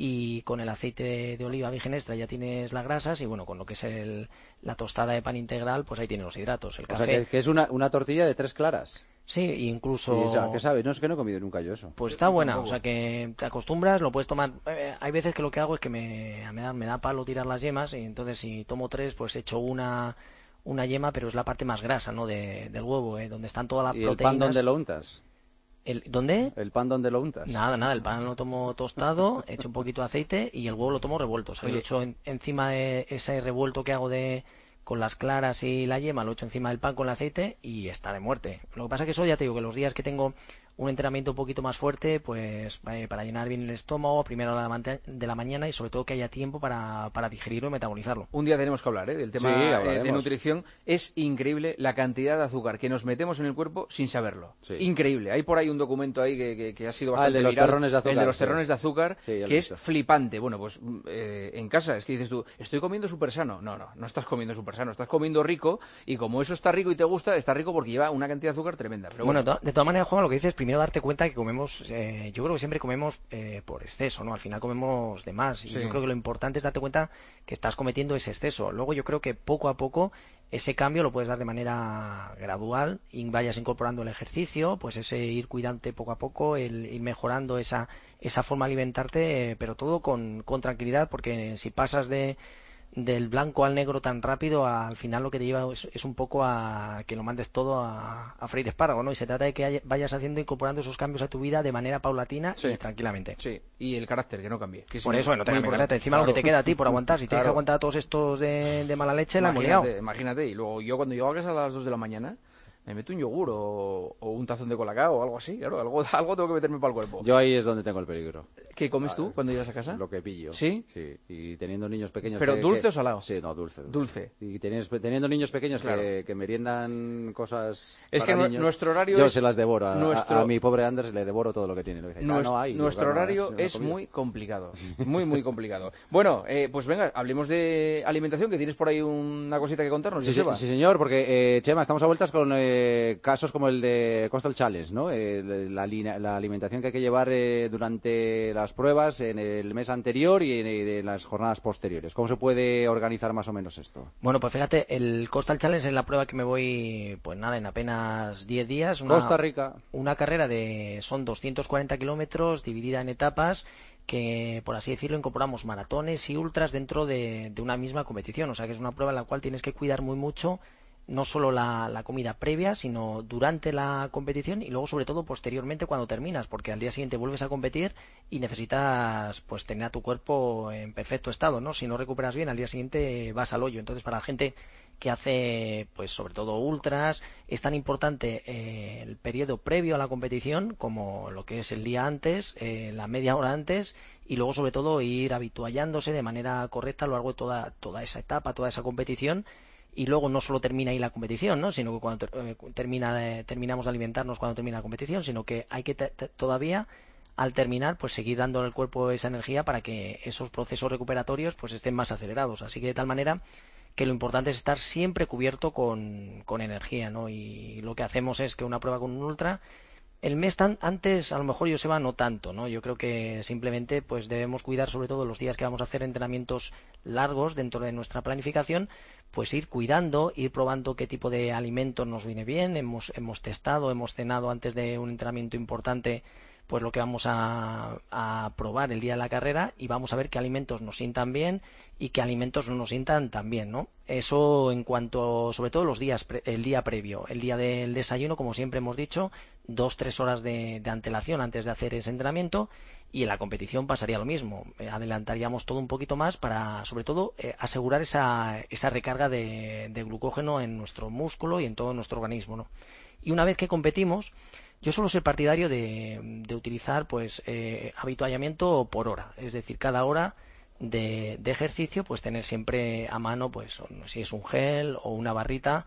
S13: y con el aceite de, de oliva virgen extra ya tienes las grasas y bueno, con lo que es el, la tostada de pan integral pues ahí tienes los hidratos, el café.
S6: O sea, que, que es una, una tortilla de tres claras.
S13: Sí, incluso...
S6: Sí, o sea, ¿qué sabes? No, es que no he comido nunca yo eso.
S13: Pues está buena, o sea que te acostumbras, lo puedes tomar... Eh, hay veces que lo que hago es que me, me, da, me da palo tirar las yemas y entonces si tomo tres, pues echo una una yema, pero es la parte más grasa, ¿no? De, del huevo, ¿eh? Donde están todas las
S6: ¿Y
S13: proteínas.
S6: el pan dónde lo untas?
S13: ¿El, ¿Dónde?
S6: ¿El pan dónde lo untas?
S13: Nada, nada, el pan lo tomo tostado, echo un poquito de aceite y el huevo lo tomo revuelto. O sea, lo echo en, encima de ese revuelto que hago de... con las claras y la yema, lo echo encima del pan con el aceite y está de muerte. Lo que pasa es que eso ya te digo, que los días que tengo un entrenamiento un poquito más fuerte, pues eh, para llenar bien el estómago, primero a la de la mañana y sobre todo que haya tiempo para, para digerirlo y metabolizarlo.
S3: Un día tenemos que hablar ¿eh? del tema
S6: sí,
S3: eh, de nutrición. Es increíble la cantidad de azúcar que nos metemos en el cuerpo sin saberlo.
S6: Sí.
S3: Increíble. Hay por ahí un documento ahí que, que, que ha sido bastante
S6: ah, el de los
S3: viral,
S6: terrones de azúcar.
S3: El de los
S6: sí.
S3: terrones de azúcar,
S6: sí,
S3: que es flipante. Bueno, pues eh, en casa es que dices tú, estoy comiendo súper sano. No, no, no estás comiendo súper sano, estás comiendo rico y como eso está rico y te gusta, está rico porque lleva una cantidad de azúcar tremenda. Pero
S13: bueno,
S3: bueno,
S13: de todas maneras, Juan, lo que dices, primero darte cuenta que comemos, eh, yo creo que siempre comemos eh, por exceso, ¿no? Al final comemos de más y
S3: sí.
S13: yo creo que lo importante es darte cuenta que estás cometiendo ese exceso. Luego yo creo que poco a poco ese cambio lo puedes dar de manera gradual y vayas incorporando el ejercicio, pues ese ir cuidándote poco a poco, el ir mejorando esa, esa forma de alimentarte, eh, pero todo con, con tranquilidad, porque si pasas de del blanco al negro tan rápido, al final lo que te lleva es, es un poco a que lo mandes todo a, a freír espárrago, ¿no? Y se trata de que haya, vayas haciendo, incorporando esos cambios a tu vida de manera paulatina
S3: sí.
S13: y tranquilamente.
S3: Sí, y el carácter, que no cambie. Que
S13: por eso, no te cambies carácter. Encima
S3: claro.
S13: lo que te queda a ti por aguantar. Si
S3: claro.
S13: tienes que aguantar a todos estos de, de mala leche, la hemos liado.
S3: Imagínate, y luego yo cuando llego a casa a las dos de la mañana, me meto un yogur o, o un tazón de colacao o algo así, claro, algo, algo tengo que meterme para el cuerpo.
S6: Yo ahí es donde tengo el peligro.
S3: ¿Qué comes
S6: vale.
S3: tú cuando llegas a casa?
S6: Lo que pillo.
S3: ¿Sí?
S6: Sí, y teniendo niños pequeños...
S3: ¿Pero
S6: que,
S3: dulce
S6: que...
S3: o salado?
S6: Sí, no, dulce. Dulce.
S3: Dulce.
S6: Y teniendo, teniendo niños pequeños
S3: claro.
S6: que, que meriendan cosas
S3: Es
S6: para
S3: que
S6: niños,
S3: nuestro horario
S6: yo
S3: es...
S6: se las devoro. A,
S3: nuestro...
S6: a, a mi pobre Anders le devoro todo lo que tiene. Lo dice,
S3: nuestro,
S6: ah, no hay,
S3: nuestro
S6: claro,
S3: horario
S6: no,
S3: es muy complicado. Muy, muy complicado. Bueno, eh, pues venga, hablemos de alimentación, que tienes por ahí una cosita que contarnos.
S6: Sí, sí, sí, señor, porque, eh, Chema, estamos a vueltas con eh, casos como el de Coastal Challenge, ¿no? Eh, la, la alimentación que hay que llevar eh, durante las pruebas en el mes anterior y en, en las jornadas posteriores. ¿Cómo se puede organizar más o menos esto?
S13: Bueno, pues fíjate, el Coastal Challenge es la prueba que me voy, pues nada, en apenas diez días. Una,
S6: Costa Rica.
S13: Una carrera de, son doscientos cuarenta kilómetros dividida en etapas que, por así decirlo, incorporamos maratones y ultras dentro de, de una misma competición. O sea que es una prueba en la cual tienes que cuidar muy mucho no solo la, la comida previa, sino durante la competición y luego sobre todo posteriormente cuando terminas, porque al día siguiente vuelves a competir y necesitas pues tener a tu cuerpo en perfecto estado, ¿no? Si no recuperas bien, al día siguiente vas al hoyo. Entonces, para la gente que hace, pues sobre todo ultras, es tan importante eh, el periodo previo a la competición como lo que es el día antes, eh, la media hora antes, y luego sobre todo ir habituallándose de manera correcta a lo largo de toda, toda esa etapa, toda esa competición. Y luego no solo termina ahí la competición, ¿no? Sino que cuando ter- eh, termina, eh, terminamos de alimentarnos cuando termina la competición, sino que hay que te- te- todavía, al terminar, pues seguir dando al cuerpo esa energía para que esos procesos recuperatorios pues estén más acelerados. Así que de tal manera que lo importante es estar siempre cubierto con, con energía, ¿no? Y lo que hacemos es que una prueba con un ultra, el mes tan antes a lo mejor yo se va no tanto, ¿no? Yo creo que simplemente pues debemos cuidar sobre todo los días que vamos a hacer entrenamientos largos dentro de nuestra planificación, pues ir cuidando, ir probando qué tipo de alimentos nos viene bien. Hemos, hemos testado, hemos cenado antes de un entrenamiento importante pues lo que vamos a, a probar el día de la carrera y vamos a ver qué alimentos nos sientan bien y qué alimentos no nos sientan tan bien, ¿no? Eso en cuanto, sobre todo los días, pre, el día previo, el día del desayuno, como siempre hemos dicho, dos, tres horas de, de antelación antes de hacer ese entrenamiento, y en la competición pasaría lo mismo. Eh, adelantaríamos todo un poquito más para, sobre todo, eh, asegurar esa, esa recarga de, de glucógeno en nuestro músculo y en todo nuestro organismo, ¿no? Y una vez que competimos, yo suelo ser partidario de, de utilizar pues eh, habituallamiento por hora, es decir, cada hora de, de ejercicio pues tener siempre a mano pues si es un gel o una barrita,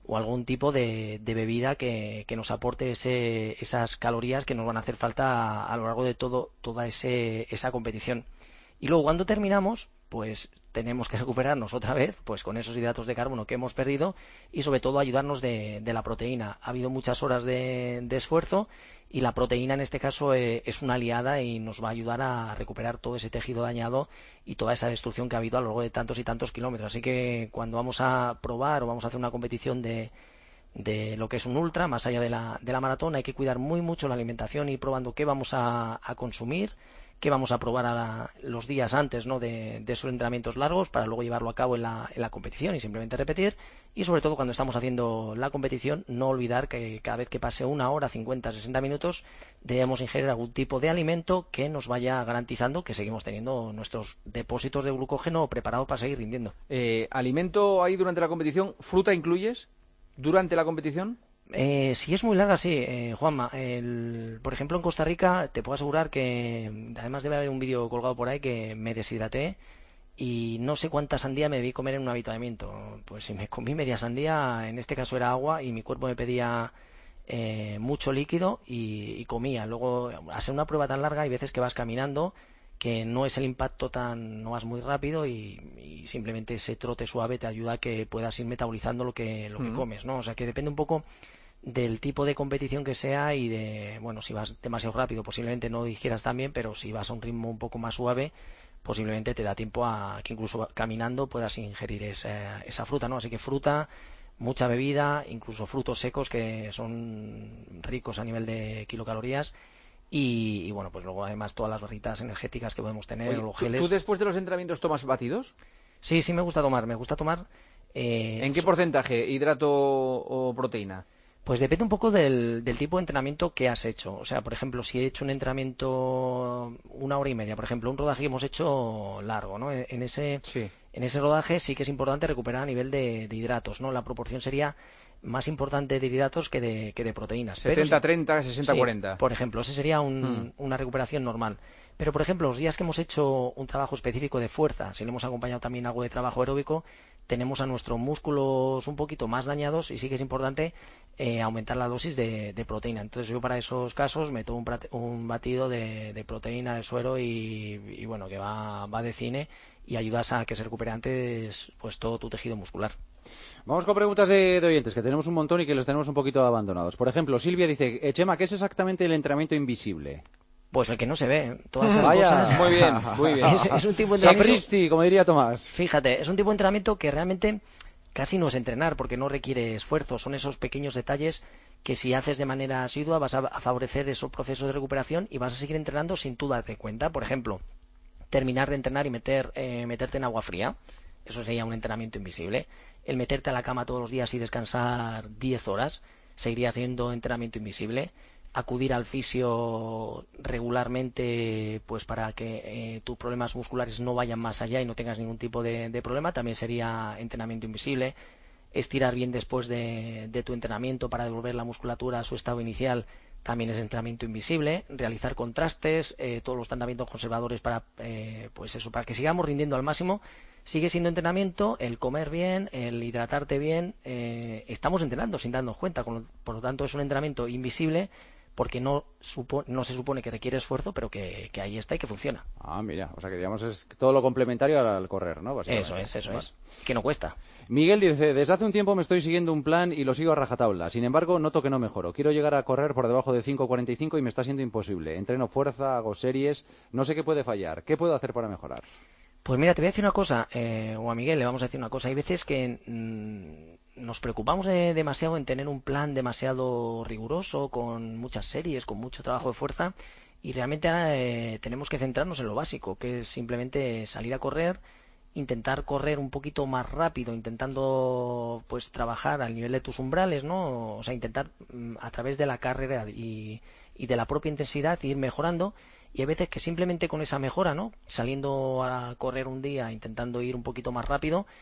S13: o algún tipo de, de bebida que, que nos aporte ese, esas calorías que nos van a hacer falta a, a lo largo de todo toda ese, esa competición. Y luego cuando terminamos, pues tenemos que recuperarnos otra vez pues con esos hidratos de carbono que hemos perdido y sobre todo ayudarnos de, de la proteína. Ha habido muchas horas de, de esfuerzo y la proteína en este caso eh, es una aliada y nos va a ayudar a recuperar todo ese tejido dañado y toda esa destrucción que ha habido a lo largo de tantos y tantos kilómetros. Así que cuando vamos a probar o vamos a hacer una competición de, de lo que es un ultra, más allá de la, de la maratón, hay que cuidar muy mucho la alimentación y ir probando qué vamos a, a consumir, que vamos a probar a la, los días antes, ¿no? de, de esos entrenamientos largos para luego llevarlo a cabo en la, en la competición y simplemente repetir. Y sobre todo cuando estamos haciendo la competición, no olvidar que cada vez que pase una hora, cincuenta, sesenta minutos, debemos ingerir algún tipo de alimento que nos vaya garantizando que seguimos teniendo nuestros depósitos de glucógeno preparados para seguir rindiendo.
S3: Eh, ¿Alimento ahí durante la competición? ¿Fruta incluyes durante la competición?
S13: Eh, si es muy larga, sí, eh, Juanma. El, por ejemplo, en Costa Rica te puedo asegurar que, además debe haber un vídeo colgado por ahí, que me deshidraté y no sé cuánta sandía me debí comer en un avituallamiento. Pues si me comí media sandía, en este caso era agua, y mi cuerpo me pedía eh, mucho líquido y, y comía. Luego, al ser una prueba tan larga, hay veces que vas caminando, que no es el impacto tan, no vas muy rápido y, y simplemente ese trote suave te ayuda a que puedas ir metabolizando lo que, lo que
S3: Mm.
S13: comes, ¿no? O sea que depende un poco del tipo de competición que sea y de, bueno, si vas demasiado rápido posiblemente no digieras tan bien, pero si vas a un ritmo un poco más suave posiblemente te da tiempo a que incluso caminando puedas ingerir esa, esa fruta, ¿no? Así que fruta, mucha bebida, incluso frutos secos que son ricos a nivel de kilocalorías y, y bueno, pues luego además todas las barritas energéticas que podemos tener,
S3: Oye,
S13: los
S3: ¿tú,
S13: geles.
S3: tú después de los entrenamientos tomas batidos?
S13: Sí, sí me gusta tomar, me gusta tomar. Eh,
S3: ¿En qué porcentaje? ¿Hidrato o proteína?
S13: Pues depende un poco del, del tipo de entrenamiento que has hecho. O sea, por ejemplo, si he hecho un entrenamiento una hora y media, por ejemplo, un rodaje que hemos hecho largo, ¿no? En ese,
S3: sí.
S13: en ese rodaje sí que es importante recuperar a nivel de, de hidratos, ¿no? La proporción sería más importante de hidratos que de, que de proteínas.
S3: setenta treinta, sesenta cuarenta.
S13: Sí, por ejemplo, ese sería un,
S3: Hmm.
S13: una recuperación normal. Pero, por ejemplo, los días que hemos hecho un trabajo específico de fuerza, si le hemos acompañado también algo de trabajo aeróbico, tenemos a nuestros músculos un poquito más dañados y sí que es importante eh, aumentar la dosis de, de proteína. Entonces yo para esos casos me tomo un, prate- un batido de, de proteína de suero y, y bueno, que va, va de cine y ayudas a que se recupere antes pues todo tu tejido muscular.
S6: Vamos con preguntas de, de oyentes, que tenemos un montón y que los tenemos un poquito abandonados. Por ejemplo, Silvia dice, eh, Chema, ¿qué es exactamente el entrenamiento invisible?
S13: Pues el que no se ve, todas esas
S6: Vaya.
S13: cosas.
S6: Muy bien, muy bien.
S13: Es, es un tipo de entrenamiento.
S6: Sapristi, como diría Tomás.
S13: Fíjate, es un tipo de entrenamiento que realmente casi no es entrenar porque no requiere esfuerzo. Son esos pequeños detalles que si haces de manera asidua vas a, a favorecer esos procesos de recuperación y vas a seguir entrenando sin tú darte cuenta. Por ejemplo, terminar de entrenar y meter, eh, meterte en agua fría. Eso sería un entrenamiento invisible. El meterte a la cama todos los días y descansar diez horas seguiría siendo entrenamiento invisible. Acudir al fisio regularmente pues para que eh, tus problemas musculares no vayan más allá y no tengas ningún tipo de, de problema también sería entrenamiento invisible. Estirar bien después de, de tu entrenamiento para devolver la musculatura a su estado inicial también es entrenamiento invisible. Realizar contrastes, eh, todos los tratamientos conservadores para eh, pues eso, para que sigamos rindiendo al máximo sigue siendo entrenamiento. El comer bien, el hidratarte bien, eh, estamos entrenando sin darnos cuenta, con lo- por lo tanto es un entrenamiento invisible porque no, supo- no se supone que requiere esfuerzo, pero que, que ahí está y que funciona.
S6: Ah, mira, o sea que digamos es todo lo complementario al, al correr, ¿no? Básicamente.
S13: Eso es, eso
S6: Vale.
S13: es. Que no cuesta.
S6: Miguel dice, desde hace un tiempo me estoy siguiendo un plan y lo sigo a rajatabla. Sin embargo, noto que no mejoro. Quiero llegar a correr por debajo de cinco cuarenta y cinco y me está siendo imposible. Entreno fuerza, hago series, no sé qué puede fallar. ¿Qué puedo hacer para mejorar?
S13: Pues mira, te voy a decir una cosa, eh, o a Miguel le vamos a decir una cosa. Hay veces que mm, nos preocupamos de- demasiado en tener un plan demasiado riguroso, con muchas series, con mucho trabajo de fuerza, y realmente eh, tenemos que centrarnos en lo básico, que es simplemente salir a correr, intentar correr un poquito más rápido, intentando pues trabajar al nivel de tus umbrales, ¿no? O sea, intentar mm, a través de la carrera y, y de la propia intensidad ir mejorando. Y hay veces que simplemente con esa mejora, ¿no? Saliendo a correr un día, intentando ir un poquito más rápido,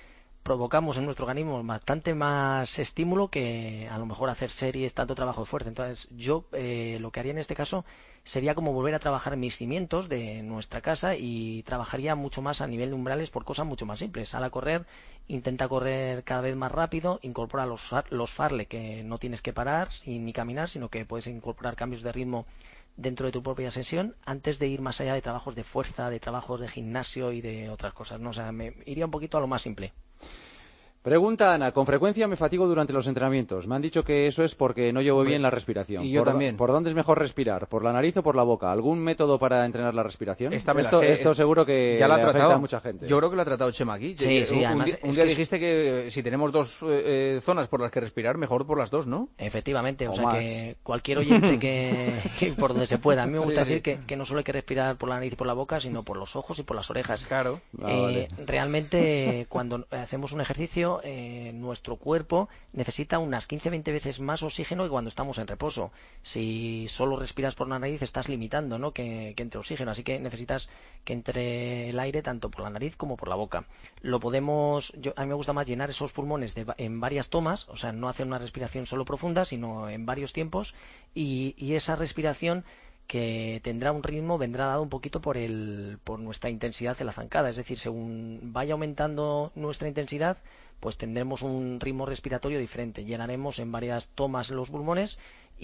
S13: provocamos en nuestro organismo bastante más estímulo que a lo mejor hacer series, tanto trabajo de fuerza. Entonces yo eh, lo que haría en este caso sería como volver a trabajar mis cimientos de nuestra casa y trabajaría mucho más a nivel de umbrales por cosas mucho más simples. Sal a correr, intenta correr cada vez más rápido, incorpora los, los farle que no tienes que parar ni caminar, sino que puedes incorporar cambios de ritmo dentro de tu propia sesión antes de ir más allá de trabajos de fuerza, de trabajos de gimnasio y de otras cosas, ¿no? O sea, me iría un poquito a lo más simple.
S6: Pregunta Ana, con frecuencia me fatigo durante los entrenamientos. Me han dicho que eso es porque no llevo bien la respiración.
S3: Y yo
S6: ¿Por,
S3: también.
S6: ¿Por dónde es mejor respirar? ¿Por la nariz o por la boca? ¿Algún método para entrenar la respiración?
S3: Esta me la
S6: esto,
S3: sé.
S6: esto seguro que
S3: ya la ha
S6: le afecta
S3: tratado
S6: a mucha gente.
S3: Yo creo que lo ha tratado Chema aquí.
S13: Sí,
S3: un,
S13: sí, además
S3: un día, un
S13: es
S3: día
S13: que
S3: dijiste que si tenemos dos eh, zonas por las que respirar, mejor por las dos, ¿no?
S13: Efectivamente, o,
S6: O
S13: sea
S6: más.
S13: que cualquier oyente que, que por donde se pueda. A mí me gusta
S3: Sí,
S13: decir
S3: sí.
S13: Que, que no solo hay que respirar por la nariz y por la boca, sino por los ojos y por las orejas.
S3: Claro.
S6: Ah,
S13: Eh,
S6: vale.
S13: realmente, cuando hacemos un ejercicio, eh, nuestro cuerpo necesita unas quince a veinte veces más oxígeno que cuando estamos en reposo. Si solo respiras por la nariz, estás limitando, ¿no? que, que entre oxígeno. Así que necesitas que entre el aire tanto por la nariz como por la boca. Lo podemos, yo, a mí me gusta más llenar esos pulmones de, en varias tomas, o sea, no hacer una respiración solo profunda, sino en varios tiempos, y, y esa respiración que tendrá un ritmo vendrá dado un poquito por el por nuestra intensidad de la zancada, es decir, según vaya aumentando nuestra intensidad, pues tendremos un ritmo respiratorio diferente, llenaremos en varias tomas los pulmones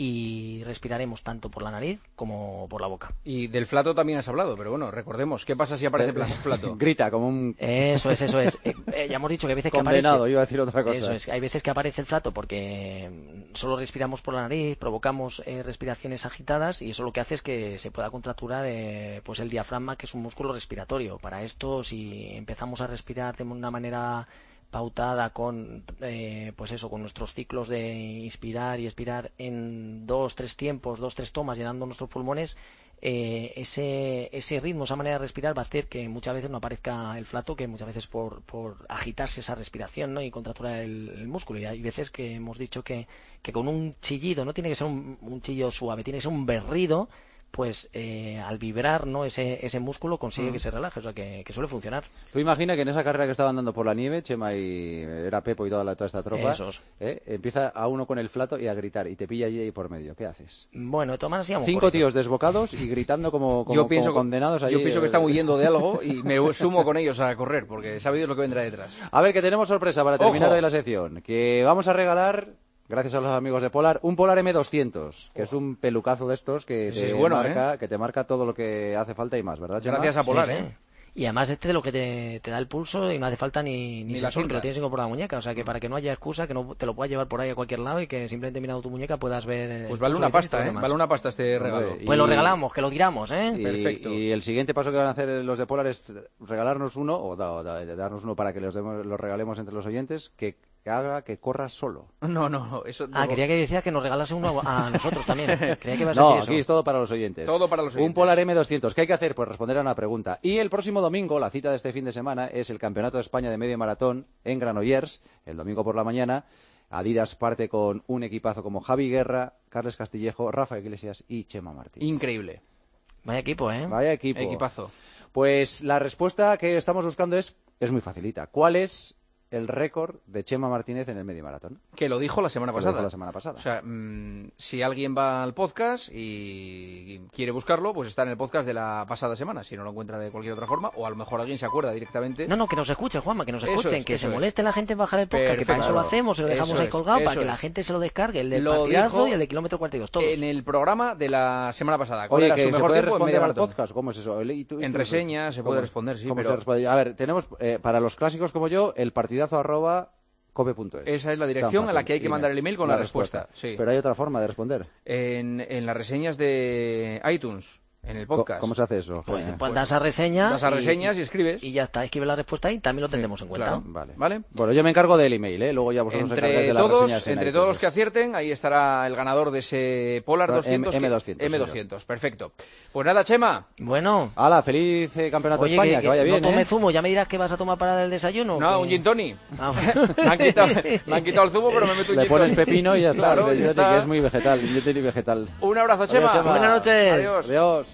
S13: y respiraremos tanto por la nariz como por la boca.
S3: Y del flato también has hablado, pero bueno, recordemos, ¿qué pasa si aparece pla- flato?
S6: Grita como un...
S13: Eso es, eso es. Eh, eh, ya hemos dicho que hay veces que
S6: Condenado,
S13: aparece...
S6: iba a decir otra cosa.
S13: Eso es, hay veces que aparece el flato porque solo respiramos por la nariz, provocamos eh, respiraciones agitadas y eso lo que hace es que se pueda contracturar eh, pues el diafragma, que es un músculo respiratorio. Para esto, si empezamos a respirar de una manera pautada con eh, pues eso, con nuestros ciclos de inspirar y expirar en dos, tres tiempos, dos, tres tomas, llenando nuestros pulmones, eh, ese, ese ritmo, esa manera de respirar va a hacer que muchas veces no aparezca el flato, que muchas veces por, por agitarse esa respiración, ¿no? Y contracturar el, el músculo. Y hay veces que hemos dicho que, que con un chillido, no tiene que ser un, un chillido suave, tiene que ser un berrido, pues eh, al vibrar, ¿no? ese, ese músculo consigue
S6: Mm.
S13: que se relaje, o sea que, que suele funcionar.
S6: Tú imagina que en esa carrera que estaban dando por la nieve, Chema y era Pepo y toda, la, toda esta tropa,
S13: Esos.
S6: ¿eh? Empieza a uno con el flato y a gritar y te pilla allí ahí por medio. ¿Qué haces?
S13: Bueno, de todas maneras íbamos
S6: Cinco
S13: corriendo.
S6: tíos desbocados y gritando como, como,
S3: yo pienso,
S6: como condenados allí.
S3: yo pienso que están huyendo de algo y me sumo con ellos a correr, porque sabe Dios lo que vendrá detrás.
S6: A ver, que tenemos sorpresa para terminar
S3: Ojo.
S6: hoy la sección. Que vamos a regalar, gracias a los amigos de Polar, un Polar eme doscientos, que es un pelucazo de estos que
S3: Ese
S6: te,
S3: es bueno,
S6: marca, que te marca todo lo que hace falta y más, ¿verdad, Chema?
S3: Gracias a Polar,
S13: Sí, sí.
S3: ¿eh?
S13: Y además este de lo que te, te da el pulso y no hace falta ni, ni,
S3: Ni la
S13: sensor, que
S3: cinta.
S13: lo tienes incorporado a la muñeca. O sea que para que no haya excusa, que no te lo puedas llevar por ahí a cualquier lado y que simplemente mirando tu muñeca puedas ver... el
S3: Pues vale
S13: pulso
S3: una
S13: y
S3: pasta,
S13: todo lo
S3: ¿eh?
S13: demás.
S3: Vale una pasta este regalo.
S6: Hombre,
S13: Pues lo
S6: y-
S13: regalamos, que lo tiramos, ¿eh?
S6: Y,
S3: Perfecto.
S6: y el siguiente paso que van a hacer los de Polar es regalarnos uno, o, da- o da- darnos uno para que los demos- lo regalemos entre los oyentes, que haga que corra solo.
S3: No, no, eso...
S13: Ah, quería que decías que nos regalase uno a, a nosotros también. Creía que ibas a
S6: No,
S13: decir
S6: aquí es
S13: eso.
S6: todo para los oyentes.
S3: Todo para los
S6: Un
S3: oyentes.
S6: Polar eme doscientos. ¿Qué hay que hacer? Pues responder a una pregunta. Y el próximo domingo, la cita de este fin de semana, es el Campeonato de España de Medio Maratón en Granollers, el domingo por la mañana. Adidas parte con un equipazo como Javi Guerra, Carles Castillejo, Rafa Iglesias y Chema Martín.
S3: Increíble.
S13: Vaya equipo, ¿eh?
S6: Vaya equipo.
S3: Equipazo.
S6: Pues la respuesta que estamos buscando es, es muy facilita. ¿Cuál es el récord de Chema Martínez en el medio maratón?
S3: Que lo dijo la semana
S6: Que lo
S3: pasada.
S6: dijo la semana pasada.
S3: O sea, mmm, si alguien va al podcast y quiere buscarlo, pues está en el podcast de la pasada semana, si no lo encuentra de cualquier otra forma, o a lo mejor alguien se acuerda directamente.
S13: No, no, que nos escuchen, Juanma, que nos
S3: Eso
S13: escuchen,
S3: es,
S13: que
S3: eso
S13: se
S3: es.
S13: moleste la gente en bajar el podcast, que para
S3: Perfecto.
S13: eso lo hacemos, se lo dejamos
S3: Eso
S13: ahí
S3: es,
S13: colgado, para
S3: eso
S13: que la
S3: es.
S13: gente se lo descargue, el del
S3: Lo
S13: partidazo
S3: dijo
S13: y el de kilómetro cuarenta y dos, todos.
S3: En el programa de la semana pasada. ¿Cuál
S6: Oye,
S3: era
S6: que
S3: su
S6: se
S3: mejor
S6: puede
S3: tiempo en
S6: responder
S3: medio
S6: al
S3: maratón?
S6: podcast. ¿Cómo es eso? ¿Y tú- y
S3: En
S6: tú-
S3: reseñas se
S6: ¿cómo-
S3: puede responder, sí,
S6: cómo
S3: pero-
S6: se responde? A ver, tenemos eh, para los clásicos como yo, el partidazo arroba cope punto es.
S3: Esa es la
S6: Tan
S3: dirección a la
S6: fácil.
S3: que hay que mandar el email con la respuesta, sí.
S6: Pero hay otra forma de responder.
S3: En, en las reseñas de iTunes, en el podcast.
S6: ¿Cómo se hace eso?
S13: Pues,
S6: Joder.
S13: pues das a reseña.
S3: das a reseñas y escribes.
S13: Y ya está, escribe la respuesta ahí, también lo tendremos en cuenta.
S3: Claro.
S6: Vale.
S3: ¿Vale?
S6: Bueno, yo me encargo del email, ¿eh? Luego ya vosotros os encargáis
S3: Entre
S6: de las
S3: todos,
S6: reseñas en
S3: entre
S6: iTunes.
S3: todos los que acierten, ahí estará el ganador de ese Polar
S6: M-
S3: doscientos. que-
S6: eme doscientos,
S3: eme doscientos, perfecto. Pues nada, Chema.
S13: Bueno.
S6: Hala, feliz eh, campeonato
S13: Oye,
S6: de España,
S13: que,
S6: que, vaya
S13: que
S6: bien,
S13: no tome
S6: ¿eh?
S13: zumo, ya me dirás que vas a tomar para el desayuno.
S3: No,
S13: que-
S3: un gin tonic.
S13: Ah, bueno.
S3: me, han quitado, me han quitado el zumo, pero me meto un
S6: Le
S3: gin
S6: pones
S3: tonic.
S6: pepino y ya está.
S3: Claro,
S6: Fíjate
S3: ya está.
S6: que es muy vegetal, yo tengo vegetal.
S3: Un abrazo, Chema.
S6: Adiós, Chema.
S13: Buenas noches.
S3: Adiós.
S6: Adiós.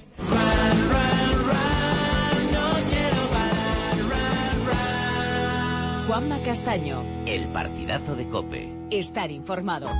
S1: Juanma Castaño.
S2: El partidazo de COPE.
S1: Estar informado.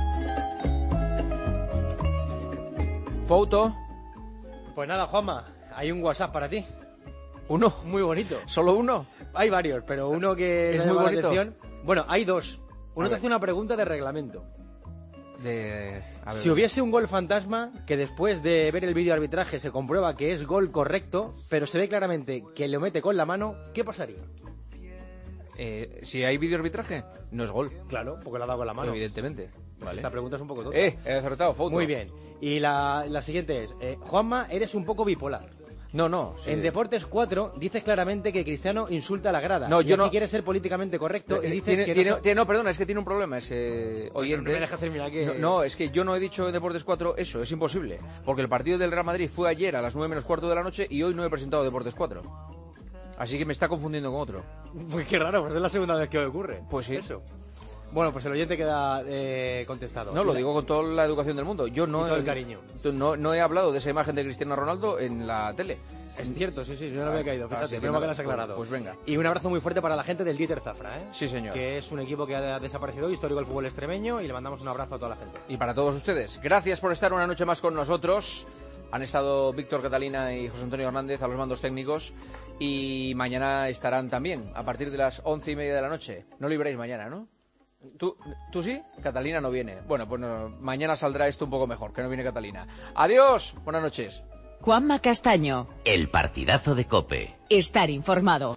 S3: Foto.
S14: Pues nada, Juanma, hay un WhatsApp para ti.
S3: ¿Uno?
S14: Muy bonito.
S3: ¿Solo uno?
S14: Hay varios, pero uno que
S3: es
S14: me
S3: muy
S14: llama la
S3: bonito.
S14: atención. Bueno, hay dos. Uno
S3: A
S14: te
S3: ver.
S14: hace una pregunta de reglamento.
S3: De... a ver,
S14: Si hubiese un gol fantasma, que después de ver el vídeo arbitraje se comprueba que es gol correcto, pero se ve claramente que lo mete con la mano, ¿qué pasaría?
S3: Eh, si hay vídeo arbitraje, no es gol.
S14: Claro, porque lo ha dado con la mano.
S3: Evidentemente. Vale.
S14: Esta pregunta es un poco tonta.
S3: Eh, he acertado, foto.
S14: Muy bien. Y la, la siguiente es, eh, Juanma, eres un poco bipolar.
S3: No, no. Sí.
S14: En Deportes cuatro dices claramente que Cristiano insulta a la grada.
S3: No,
S14: y
S3: yo
S14: aquí
S3: no.
S14: quieres ser políticamente correcto y
S3: Eh,
S14: dices
S3: tiene,
S14: que
S3: tiene-
S14: no... so-
S3: tiene- no, perdona, es que tiene un problema ese oyente.
S14: no me dejas terminar que-
S3: No, no, es que yo no he dicho en Deportes cuatro eso, es imposible. Porque el partido del Real Madrid fue ayer a las nueve menos cuarto de la noche y hoy no he presentado Deportes cuatro. Así que me está confundiendo con otro.
S14: Pues qué raro, pues es la segunda vez que ocurre.
S3: Pues sí.
S14: Eso. Bueno, pues el oyente queda eh, contestado.
S3: No, lo digo con toda la educación del mundo. Yo no
S14: Y todo
S3: he,
S14: el cariño.
S3: No, no he hablado de esa imagen de Cristiano Ronaldo en la tele.
S14: Es cierto, sí, sí, yo no me había caído,
S3: Así
S14: fíjate,
S3: que
S14: menos mal que
S3: nada,
S14: lo has aclarado.
S3: Pues, pues venga.
S14: Y un abrazo muy fuerte para la gente del Dieter Zafra, ¿eh?
S3: Sí, señor.
S14: Que es un equipo que ha desaparecido, histórico del fútbol extremeño, y le mandamos un abrazo a toda la gente.
S3: Y para todos ustedes, gracias por estar una noche más con nosotros. Han estado Víctor Catalina y José Antonio Hernández a los mandos técnicos y mañana estarán también a partir de las once y media de la noche. No libréis mañana, ¿no? ¿Tú, ¿Tú sí? Catalina no viene. Bueno, pues no, mañana saldrá esto un poco mejor, que no viene Catalina. Adiós, buenas noches.
S1: Juanma Castaño.
S2: El partidazo de COPE.
S1: Estar informado.